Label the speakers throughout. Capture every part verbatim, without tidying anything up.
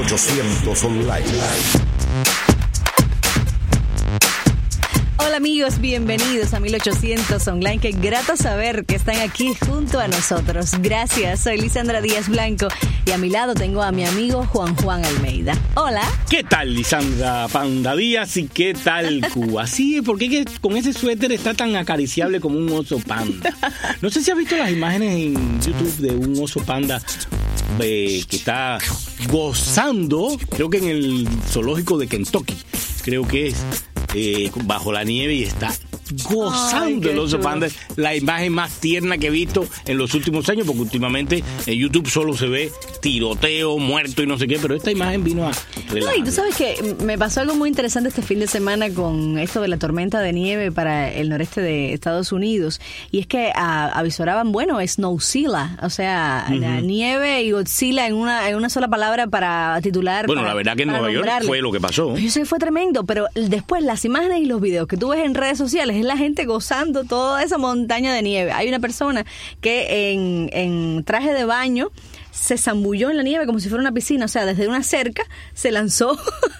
Speaker 1: ochocientos Online.
Speaker 2: Hola amigos, bienvenidos a mil ochocientos Online. Qué grato saber que están aquí junto a nosotros. Gracias, soy Lisandra Díaz Blanco y a mi lado tengo a mi amigo Juan Juan Almeida. Hola.
Speaker 3: ¿Qué tal, Lisandra Panda Díaz? ¿Y qué tal, Cuba? Sí, ¿por qué con ese suéter está tan acariciable como un oso panda? No sé si has visto las imágenes en YouTube de un oso panda eh, que está gozando, creo que en el zoológico de Kentucky, creo que es. Eh, bajo la nieve y está gozando. Ay, el oso chulo. Panda, la imagen más tierna que he visto en los últimos años, porque últimamente en YouTube solo se ve tiroteo, muerto y no sé qué, pero esta imagen vino a relajar.
Speaker 2: No, y tú sabes que me pasó algo muy interesante este fin de semana con esto de la tormenta de nieve para el noreste de Estados Unidos, y es que a, avisoraban, bueno, Snowzilla, o sea, uh-huh. la nieve y Godzilla en una en una sola palabra para titular.
Speaker 3: Bueno,
Speaker 2: para,
Speaker 3: la verdad que en Nueva York fue lo que pasó.
Speaker 2: Yo sé, fue tremendo, pero después las imágenes y los videos que tú ves en redes sociales es la gente gozando toda esa montaña de nieve. Hay una persona que en, en traje de baño se zambulló en la nieve como si fuera una piscina, o sea, desde una cerca se lanzó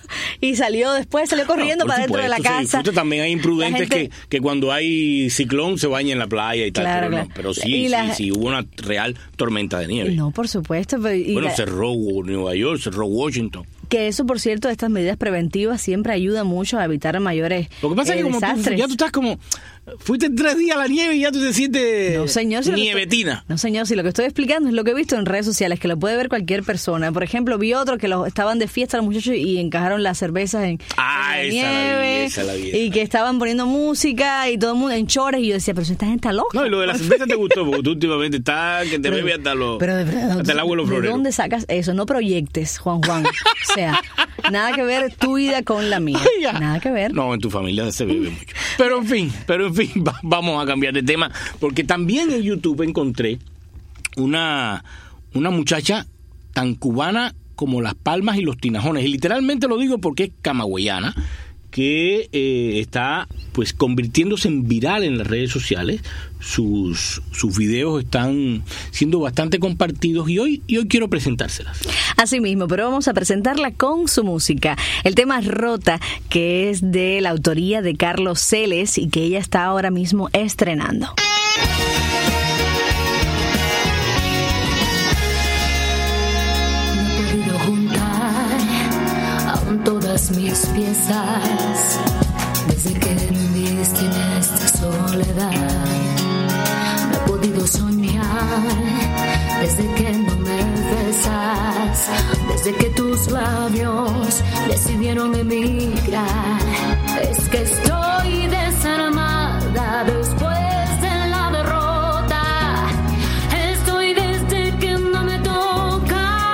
Speaker 2: y salió después, salió corriendo no, para dentro de la casa.
Speaker 3: Sí, también hay imprudentes gente... que, que cuando hay ciclón se bañan en la playa y tal, claro, pero, claro. No, pero sí, la... sí, sí, hubo una real tormenta de nieve.
Speaker 2: No, por supuesto. Pero, y
Speaker 3: bueno,
Speaker 2: la...
Speaker 3: cerró Nueva York, cerró Washington.
Speaker 2: Que eso, por cierto, estas medidas preventivas siempre ayudan mucho a evitar mayores
Speaker 3: Lo que pasa
Speaker 2: eh,
Speaker 3: es que como tú, ya tú estás como... Fuiste tres días a la nieve y ya tú te sientes
Speaker 2: no, señor, si
Speaker 3: nievetina.
Speaker 2: Estoy, no, señor, si lo que estoy explicando es lo que he visto en redes sociales, que lo puede ver cualquier persona. Por ejemplo, vi otro que los, estaban de fiesta los muchachos y encajaron las cervezas en,
Speaker 3: ah,
Speaker 2: en la
Speaker 3: esa
Speaker 2: nieve.
Speaker 3: La vi, esa la vi, esa.
Speaker 2: Y que estaban poniendo música y todo el mundo en chores. Y yo decía, pero si esta gente está loca.
Speaker 3: No, y lo de la cerveza te gustó, porque tú últimamente estás que te bebe hasta, los,
Speaker 2: pero de verdad,
Speaker 3: hasta el agua de los floreros.
Speaker 2: ¿De dónde sacas eso? No proyectes, Juan Juan. O sea, nada que ver tu vida con la mía. Ay, nada que ver.
Speaker 3: No, en tu familia se bebe mucho. Pero en fin, pero en fin, vamos a cambiar de tema, porque también en YouTube encontré una, una muchacha tan cubana como Las Palmas y los Tinajones, y literalmente lo digo porque es camagüeyana, que eh, está pues convirtiéndose en viral en las redes sociales. Sus, sus videos están siendo bastante compartidos y hoy, y hoy quiero presentárselas.
Speaker 2: Así mismo, pero vamos a presentarla con su música. El tema Rota, que es de la autoría de Carlos Celes y que ella está ahora mismo estrenando.
Speaker 4: No he podido juntar aún todas mis piezas desde que viviste en esta soledad. No he podido soñar desde que no me besas, desde que tus labios decidieron emigrar. Es que estoy desarmada después de la derrota. Estoy desde que no me tocas.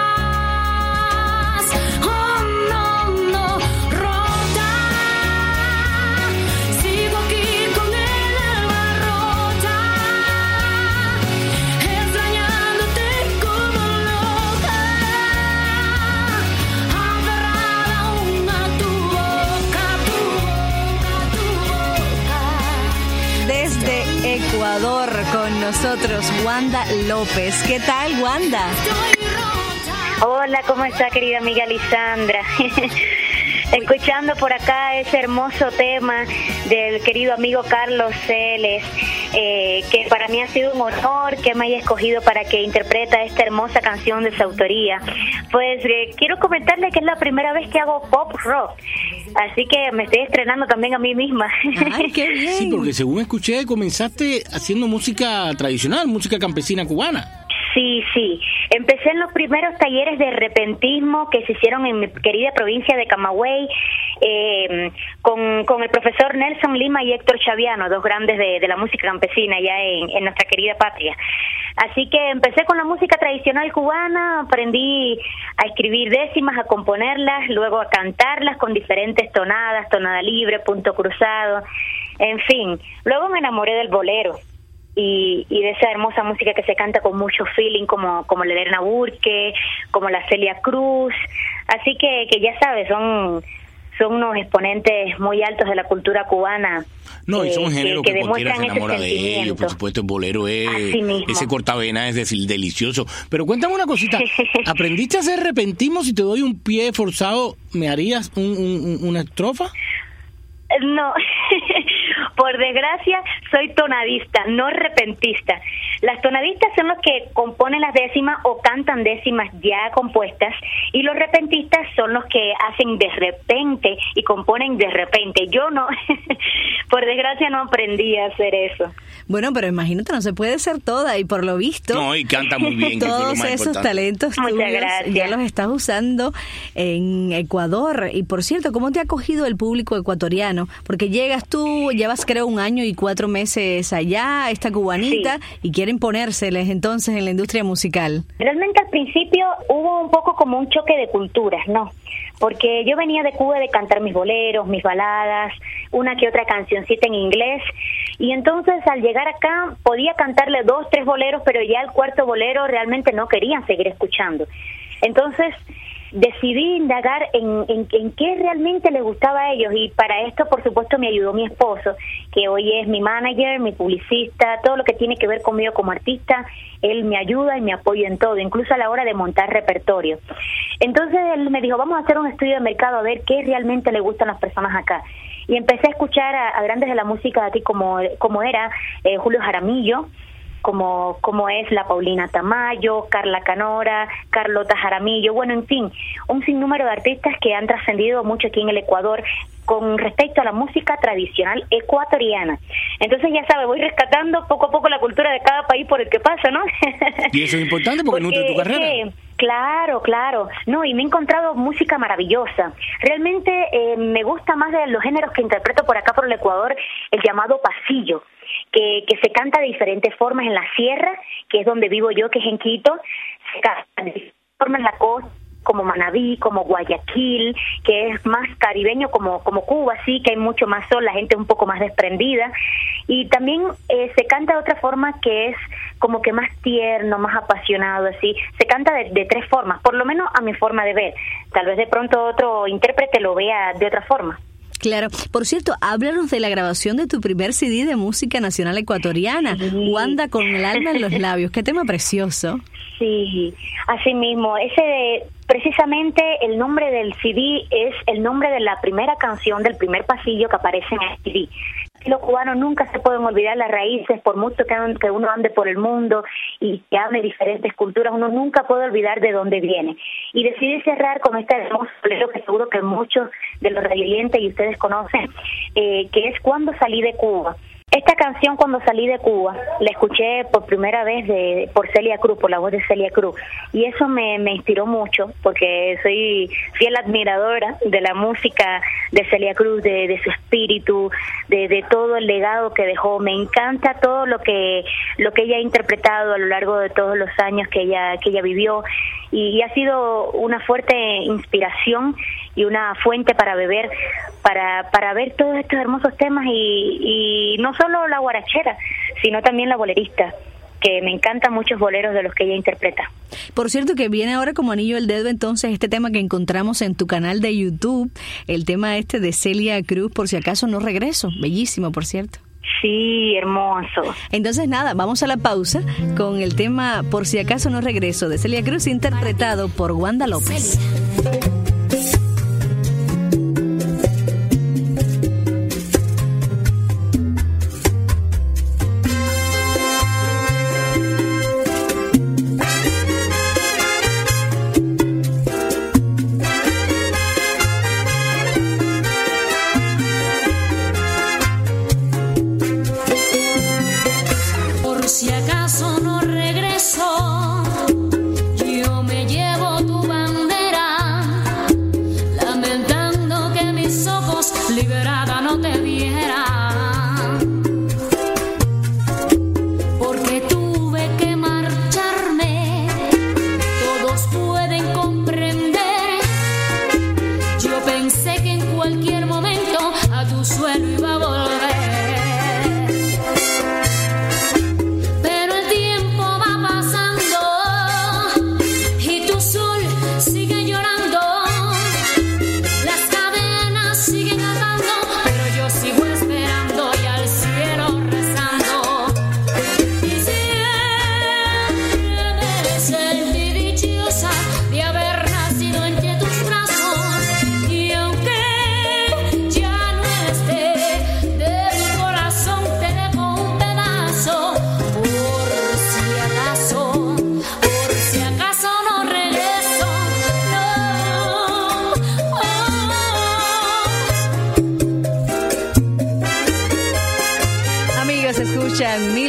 Speaker 4: Oh no, no, rota. Sigo aquí con el alma rota, extrañándote como loca, aferrada aún a tu boca, tu boca, tu boca.
Speaker 2: Desde Ecuador con nosotros Wanda López. ¿Qué tal, Wanda?
Speaker 5: Hola, ¿cómo está, querida amiga Lisandra? Escuchando por acá ese hermoso tema del querido amigo Carlos Celes, eh, que para mí ha sido un honor que me haya escogido para que interpreta esta hermosa canción de su autoría. Pues eh, quiero comentarle que es la primera vez que hago pop rock, así que me estoy estrenando también a mí misma.
Speaker 2: Ay, qué bien.
Speaker 3: Sí, porque según escuché comenzaste haciendo música tradicional, música campesina cubana.
Speaker 5: Sí, sí. Empecé en los primeros talleres de repentismo que se hicieron en mi querida provincia de Camagüey, eh, con, con el profesor Nelson Lima y Héctor Chaviano, dos grandes de, de la música campesina ya en, en nuestra querida patria. Así que empecé con la música tradicional cubana, aprendí a escribir décimas, a componerlas, luego a cantarlas con diferentes tonadas, tonada libre, punto cruzado, en fin. Luego me enamoré del bolero. Y, y de esa hermosa música que se canta con mucho feeling, como, como la de Elena Burke, como la Celia Cruz. Así que, que ya sabes, son, son unos exponentes muy altos de la cultura cubana.
Speaker 3: No, y son
Speaker 5: eh,
Speaker 3: géneros
Speaker 5: que,
Speaker 3: que,
Speaker 5: que
Speaker 3: cualquiera se
Speaker 5: demuestran
Speaker 3: enamora
Speaker 5: ese
Speaker 3: de ellos.
Speaker 5: sentimiento.
Speaker 3: Por supuesto, el bolero es...
Speaker 5: Así mismo.
Speaker 3: Ese cortavena es decir, delicioso. Pero cuéntame una cosita. ¿Aprendiste a hacer repentismo? Si te doy un pie forzado, ¿me harías un, un, una estrofa?
Speaker 5: No, por desgracia soy tonadista, no repentista. Las tonadistas son los que componen las décimas o cantan décimas ya compuestas, y los repentistas son los que hacen de repente y componen de repente. Yo no, por desgracia no aprendí a hacer eso.
Speaker 2: Bueno, pero imagínate, no se puede ser toda, y por lo visto...
Speaker 3: No, y canta muy bien. Que
Speaker 2: todos
Speaker 3: es lo más
Speaker 2: esos
Speaker 3: importante.
Speaker 2: talentos
Speaker 5: Muchas
Speaker 2: tuyos
Speaker 5: gracias.
Speaker 2: ya los estás usando en Ecuador. Y por cierto, ¿cómo te ha acogido el público ecuatoriano? Porque llegas tú, llevas creo un año y cuatro meses allá, esta cubanita,
Speaker 5: Sí.
Speaker 2: y quieren ponérseles entonces en la industria musical.
Speaker 5: Realmente al principio hubo un poco como un choque de culturas, ¿no? Porque yo venía de Cuba de cantar mis boleros, mis baladas, una que otra cancioncita en inglés, y entonces al llegar acá podía cantarle dos, tres boleros, pero ya el cuarto bolero realmente no querían seguir escuchando. Entonces decidí indagar en, en, en qué realmente les gustaba a ellos, y para esto por supuesto me ayudó mi esposo, que hoy es mi manager, mi publicista, todo lo que tiene que ver conmigo como artista. Él me ayuda y me apoya en todo, incluso a la hora de montar repertorio. Entonces él me dijo, vamos a hacer un estudio de mercado a ver qué realmente le gustan a las personas acá. Y empecé a escuchar a, a grandes de la música de aquí, como, como era eh, Julio Jaramillo, como, como es la Paulina Tamayo, Carla Canora, Carlota Jaramillo, bueno, en fin, un sinnúmero de artistas que han trascendido mucho aquí en el Ecuador con respecto a la música tradicional ecuatoriana. Entonces, ya sabes, voy rescatando poco a poco la cultura de cada país por el que pasa, ¿no?
Speaker 3: Y eso es importante porque, porque nutre tu carrera.
Speaker 5: Eh, claro, claro. No, y me he encontrado música maravillosa. Realmente eh, me gusta más de los géneros que interpreto por acá, por el Ecuador, el llamado pasillo, que, que se canta de diferentes formas en la sierra, que es donde vivo yo, que es en Quito. Se canta de diferentes formas en la costa, como Manabí, como Guayaquil, que es más caribeño, como como Cuba, sí, que hay mucho más sol, la gente un poco más desprendida. Y también eh, se canta de otra forma que es como que más tierno, más apasionado, así. Se canta de, de tres formas, por lo menos a mi forma de ver. Tal vez de pronto otro intérprete lo vea de otra forma.
Speaker 2: Claro. Por cierto, háblanos de la grabación de tu primer C D de música nacional ecuatoriana,
Speaker 5: Sí.
Speaker 2: Wanda con el alma en los labios. Qué tema precioso.
Speaker 5: Sí, así mismo. Ese, precisamente el nombre del C D es el nombre de la primera canción del primer pasillo que aparece en el C D. Los cubanos nunca se pueden olvidar las raíces, por mucho que, que uno ande por el mundo y que hable diferentes culturas, uno nunca puede olvidar de dónde viene. Y decidí cerrar con este hermoso bolero que seguro que muchos de los radioyentes y ustedes conocen, eh, que es Cuando salí de Cuba. Esta canción, Cuando salí de Cuba, la escuché por primera vez de, por Celia Cruz, por la voz de Celia Cruz, y eso me, me inspiró mucho, porque soy fiel admiradora de la música de Celia Cruz, de, de su espíritu, de, de todo el legado que dejó. Me encanta todo lo que lo que ella ha interpretado a lo largo de todos los años que ella que ella vivió, y, y ha sido una fuerte inspiración y una fuente para beber, para para ver todos estos hermosos temas, y, y no solo la guarachera, sino también la bolerista, que me encantan muchos boleros de los que ella interpreta.
Speaker 2: Por cierto, que viene ahora como anillo al dedo entonces este tema que encontramos en tu canal de YouTube, el tema este de Celia Cruz, Por si acaso no regreso. Bellísimo, por cierto.
Speaker 5: Sí, hermoso.
Speaker 2: Entonces nada, vamos a la pausa con el tema Por si acaso no regreso de Celia Cruz, interpretado por Wanda López.
Speaker 4: Por si acaso no regreso, yo me llevo tu bandera, lamentando que mis ojos liberada no te vieran, porque tuve que marcharme, todos pueden comprender, yo pensé que en cualquier momento a tu suelo iba a volver. Pero el tiempo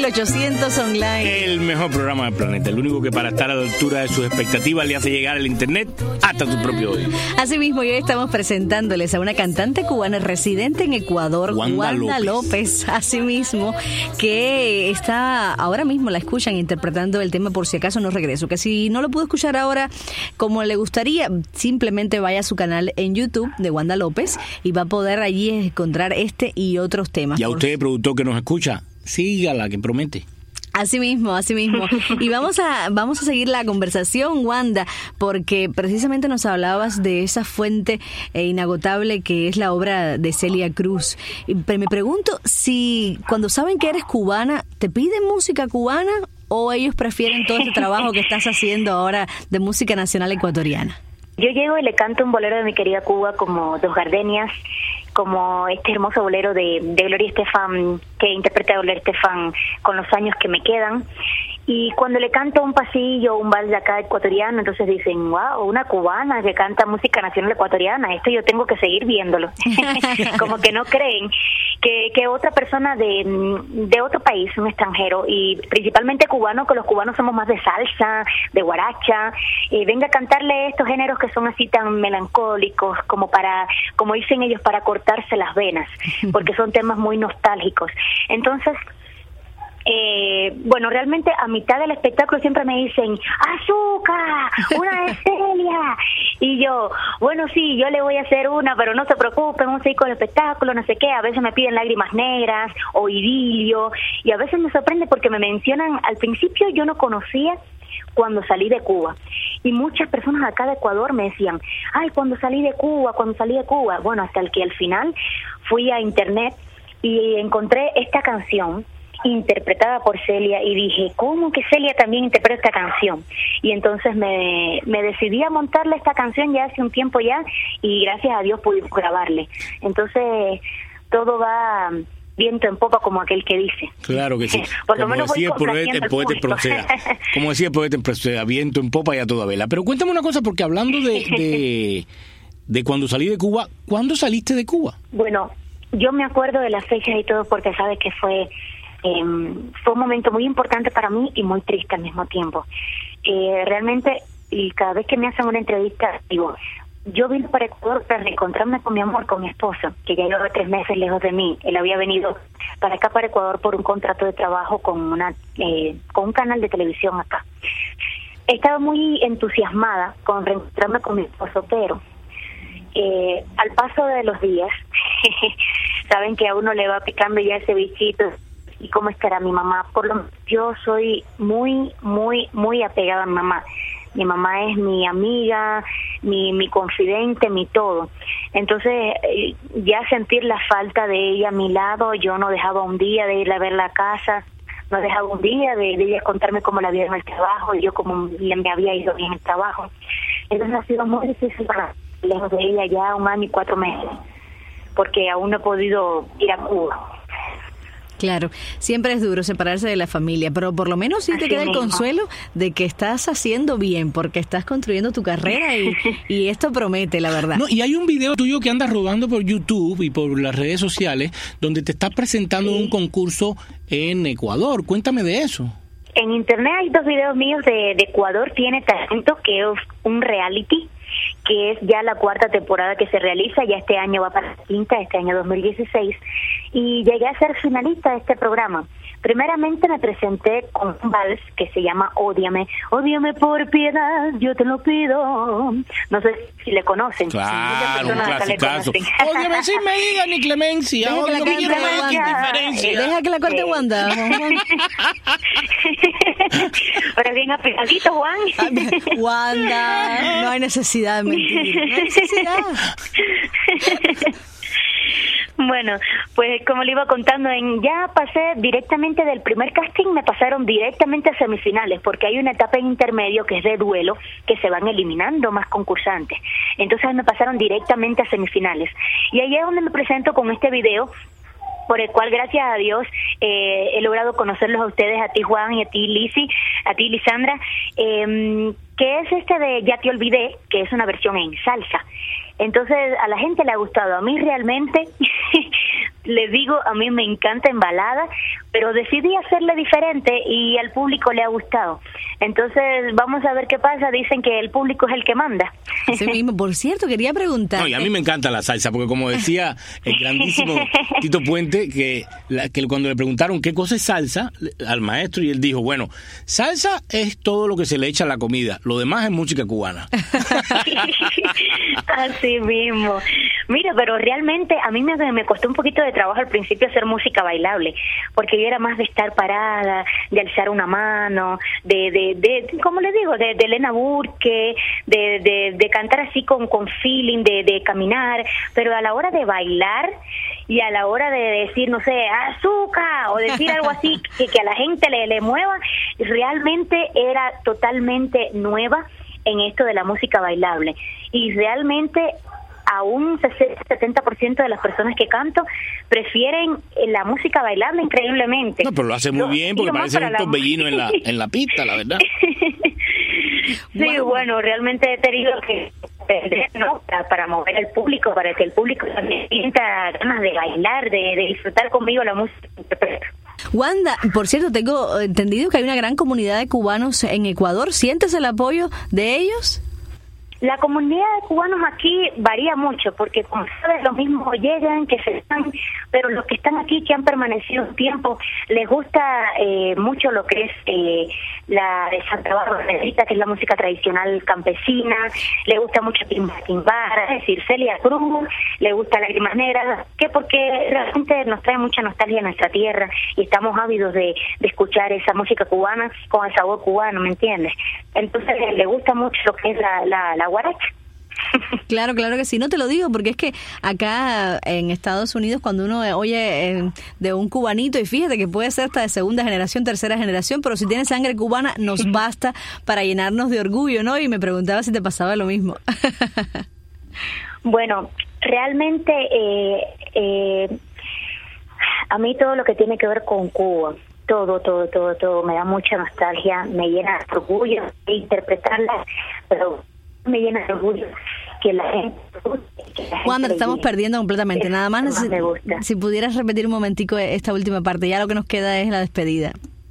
Speaker 2: ochocientos Online.
Speaker 3: El mejor programa del planeta, el único que para estar a la altura de sus expectativas le hace llegar el internet hasta tu propio oído.
Speaker 2: Asimismo, hoy estamos presentándoles a una cantante cubana residente en Ecuador,
Speaker 3: Wanda,
Speaker 2: Wanda López. López, asimismo, que está ahora mismo, la escuchan interpretando el tema Por si acaso no regreso, que si no lo pudo escuchar ahora como le gustaría, simplemente vaya a su canal en YouTube de Wanda López y va a poder allí encontrar este y otros temas.
Speaker 3: Y a usted, productor que nos escucha, sígala, que promete.
Speaker 2: Así mismo, así mismo. Y vamos a vamos a seguir la conversación, Wanda, porque precisamente nos hablabas de esa fuente eh, inagotable que es la obra de Celia Cruz. Y me pregunto si cuando saben que eres cubana, ¿te piden música cubana o ellos prefieren todo este trabajo que estás haciendo ahora de música nacional ecuatoriana?
Speaker 5: Yo llego y le canto un bolero de mi querida Cuba, como Dos Gardenias, como este hermoso bolero de, de Gloria Estefan, que interpreta a Gloria Estefan, Con los años que me quedan. Y cuando le canto un pasillo, un vals de acá ecuatoriano, entonces dicen, wow, una cubana que canta música nacional ecuatoriana, esto yo tengo que seguir viéndolo. Como que no creen que, que otra persona de, de otro país, un extranjero, y principalmente cubano, que los cubanos somos más de salsa, de guaracha, eh, venga a cantarle estos géneros que son así tan melancólicos, como para, como dicen ellos, para cortarse las venas, porque son temas muy nostálgicos. Entonces, Eh, bueno, realmente a mitad del espectáculo siempre me dicen, ¡azúcar! ¡Una de Celia! Y yo, bueno, sí, yo le voy a hacer una, pero no se preocupen, vamos a ir con el espectáculo, no sé qué. A veces me piden Lágrimas Negras o Idilio, y a veces me sorprende porque me mencionan, al principio yo no conocía cuando salí de Cuba, y muchas personas acá de Ecuador me decían, ay, cuando salí de Cuba, cuando salí de Cuba. Bueno, hasta el que al final fui a internet y encontré esta canción interpretada por Celia y dije, ¿cómo que Celia también interpreta esta canción? Y entonces me, me decidí a montarle esta canción ya hace un tiempo ya, y gracias a Dios pudimos grabarle. Entonces todo va viento en popa, como aquel que dice.
Speaker 3: Claro que sí.
Speaker 5: Por lo
Speaker 3: como
Speaker 5: menos
Speaker 3: decía el
Speaker 5: voy
Speaker 3: poeta, el poeta proceda. Como decía el poeta proceda, viento en popa y a toda vela. Pero cuéntame una cosa, porque hablando de, de, de cuando salí de Cuba, ¿cuándo saliste de Cuba?
Speaker 5: Bueno, yo me acuerdo de las fechas y todo porque sabes que fue Eh, fue un momento muy importante para mí y muy triste al mismo tiempo. Eh, realmente, y cada vez que me hacen una entrevista, digo, yo vine para Ecuador para reencontrarme con mi amor, con mi esposo, que ya llevaba tres meses lejos de mí. Él había venido para acá, para Ecuador, por un contrato de trabajo con una eh, con un canal de televisión acá. Estaba muy entusiasmada con reencontrarme con mi esposo, pero eh, al paso de los días, saben que a uno le va picando ya ese bichito. ¿Y cómo estará mi mamá? Por lo menos yo soy muy, muy, muy apegada a mi mamá. Mi mamá es mi amiga, mi, mi confidente, mi todo. Entonces, eh, ya sentir la falta de ella a mi lado, yo no dejaba un día de ir a ver la casa, no dejaba un día de, de ella contarme cómo la había en el trabajo, y yo como me había ido bien el trabajo. Entonces ha sido muy difícil para lejos de ella ya un año y cuatro meses, porque aún no he podido ir a Cuba.
Speaker 2: Claro, siempre es duro separarse de la familia, pero por lo menos sí te
Speaker 5: Así
Speaker 2: queda el
Speaker 5: mismo.
Speaker 2: consuelo de que estás haciendo bien, porque estás construyendo tu carrera y, y esto promete, la verdad.
Speaker 3: No, y hay un video tuyo que andas rodando por YouTube y por las redes sociales donde te estás presentando en un concurso en Ecuador. Cuéntame de eso.
Speaker 5: En internet hay dos videos míos de, de Ecuador Tiene Talento, que es un reality, que es ya la cuarta temporada que se realiza, ya este año va para la quinta, este año dos mil dieciséis, y llegué a ser finalista de este programa. Primeramente me presenté con un vals que se llama Ódiame, ódiame por piedad, yo te lo pido. No sé si le conocen.
Speaker 3: Claro, un clasicazo.
Speaker 5: conocen.
Speaker 3: Ódiame sin medida ni clemencia.
Speaker 2: Deja que la
Speaker 3: Odio que
Speaker 2: cante
Speaker 3: quiero es
Speaker 2: Wanda.
Speaker 3: indiferencia.
Speaker 2: Deja que la corte Wanda.
Speaker 5: Pero bien apegadito, Juan.
Speaker 2: Wanda, no hay necesidad de mentir. No hay necesidad.
Speaker 5: Bueno, pues como le iba contando, en ya pasé directamente del primer casting, me pasaron directamente a semifinales, porque hay una etapa en intermedio que es de duelo, que se van eliminando más concursantes. Entonces me pasaron directamente a semifinales. Y ahí es donde me presento con este video, por el cual, gracias a Dios, eh, he logrado conocerlos a ustedes, a ti, Juan, y a ti, Lizzy, a ti, Lisandra, eh, que es este de Ya Te Olvidé, que es una versión en salsa. Entonces, a la gente le ha gustado. A mí realmente, les digo, a mí me encanta en balada, pero decidí hacerle diferente y al público le ha gustado. Entonces, vamos a ver qué pasa. Dicen que el público es el que manda.
Speaker 2: Sí mismo. Por cierto, quería preguntar.
Speaker 3: No, y a mí me encanta la salsa, porque como decía el grandísimo Tito Puente, que, la, que cuando le preguntaron qué cosa es salsa al maestro, y él dijo, bueno, salsa es todo lo que se le echa a la comida, lo demás es música cubana.
Speaker 5: Así mismo. Mira, pero realmente a mí me, me costó un poquito de trabajo al principio hacer música bailable, porque yo era más de estar parada, de alzar una mano, de, de, de ¿cómo le digo? De, de Elena Burke, de, de, de cantar así con, con feeling, de, de caminar, pero a la hora de bailar y a la hora de decir, no sé, azúcar, o decir algo así que, que a la gente le, le mueva, realmente era totalmente nueva en esto de la música bailable. Y realmente a un sesenta setenta por ciento de las personas que canto prefieren la música bailable increíblemente.
Speaker 3: No, pero lo hace muy
Speaker 5: Yo,
Speaker 3: bien, porque parecen un torbellino en la, en la pista, la verdad.
Speaker 5: Sí, bueno, bueno realmente he tenido que aprender, ¿no? Para, para mover al público, para que el público también sienta ganas de bailar, de, de disfrutar conmigo la música.
Speaker 2: Wanda, por cierto, tengo entendido que hay una gran comunidad de cubanos en Ecuador. ¿Sientes el apoyo de ellos?
Speaker 5: La comunidad de cubanos aquí varía mucho, porque como sabes, los mismos llegan, que se están, pero los que están aquí, que han permanecido un tiempo, les gusta eh, mucho lo que es eh, la de Santa Bárbara, que es la música tradicional campesina, le gusta mucho Timbar, es decir, Celia Cruz, le gusta Lágrimas Negras, que porque realmente nos trae mucha nostalgia a nuestra tierra y estamos ávidos de, de escuchar esa música cubana con el sabor cubano, ¿me entiendes? Entonces le gusta mucho lo que es la, la, la guaracha.
Speaker 2: Claro, claro que sí. No te lo digo porque es que acá en Estados Unidos cuando uno oye eh, de un cubanito, y fíjate que puede ser hasta de segunda generación, tercera generación, pero si tiene sangre cubana nos basta para llenarnos de orgullo, ¿no? Y me preguntaba si te pasaba lo mismo.
Speaker 5: Bueno, realmente eh, eh, a mí todo lo que tiene que ver con Cuba, todo, todo, todo, todo, me da mucha nostalgia, me llena de orgullo de interpretarla, pero me llena de orgullo que la gente...
Speaker 2: Wanda, te estamos perdiendo completamente. Nada más,
Speaker 5: más
Speaker 2: si,
Speaker 5: me gusta.
Speaker 2: si pudieras repetir un momentico esta última parte, ya lo que nos queda es la despedida.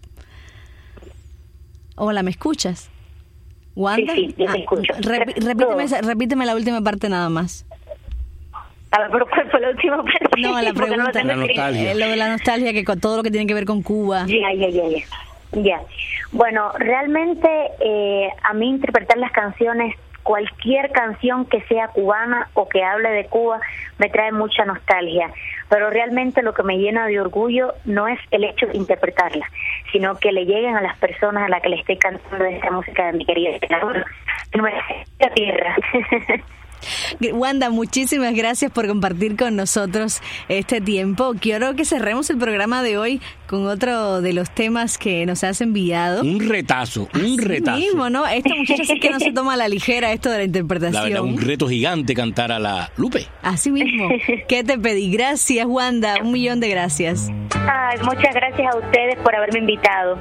Speaker 2: Hola, ¿me escuchas? ¿Wanda?
Speaker 5: Sí, sí, yo te escucho.
Speaker 2: Ah, rep, repíteme, esa, repíteme la última parte nada más.
Speaker 5: A ver, ¿pero cuál fue la última parte?
Speaker 2: No, la pregunta.
Speaker 5: No
Speaker 3: la nostalgia.
Speaker 2: Eh, lo de la nostalgia, que con todo lo que tiene que ver con Cuba.
Speaker 5: Ya, ya, ya, ya. Ya. Bueno, realmente eh, a mí interpretar las canciones, cualquier canción que sea cubana o que hable de Cuba, me trae mucha nostalgia. Pero realmente lo que me llena de orgullo no es el hecho de interpretarla, sino que le lleguen a las personas a las que le estoy cantando esta música de mi querida nuestra tierra.
Speaker 2: Wanda, muchísimas gracias por compartir con nosotros este tiempo. Quiero que cerremos el programa de hoy con otro de los temas que nos has enviado.
Speaker 3: Un retazo, un retazo.
Speaker 2: Sí mismo, ¿no? Esta muchacha sí que no se toma a la ligera esto de la interpretación.
Speaker 3: La verdad, un reto gigante cantar a la Lupe.
Speaker 2: Así mismo. ¿Qué te pedí? Gracias, Wanda. Un millón de gracias.
Speaker 5: Ay, muchas gracias a ustedes por haberme invitado.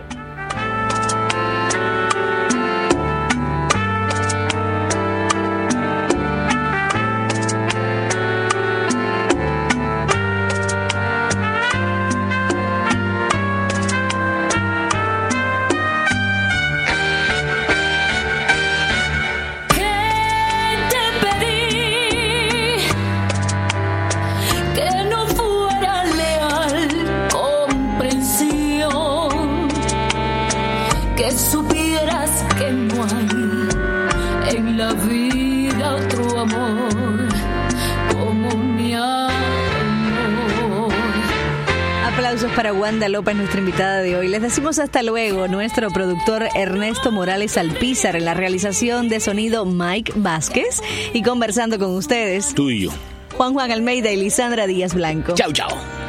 Speaker 2: Para Wanda López, nuestra invitada de hoy. Les decimos hasta luego. Nuestro productor Ernesto Morales Alpizar, en la realización de sonido Mike Vázquez, y conversando con ustedes,
Speaker 3: tú y yo,
Speaker 2: Juan Juan Almeida y Lisandra Díaz Blanco.
Speaker 3: Chao, chao.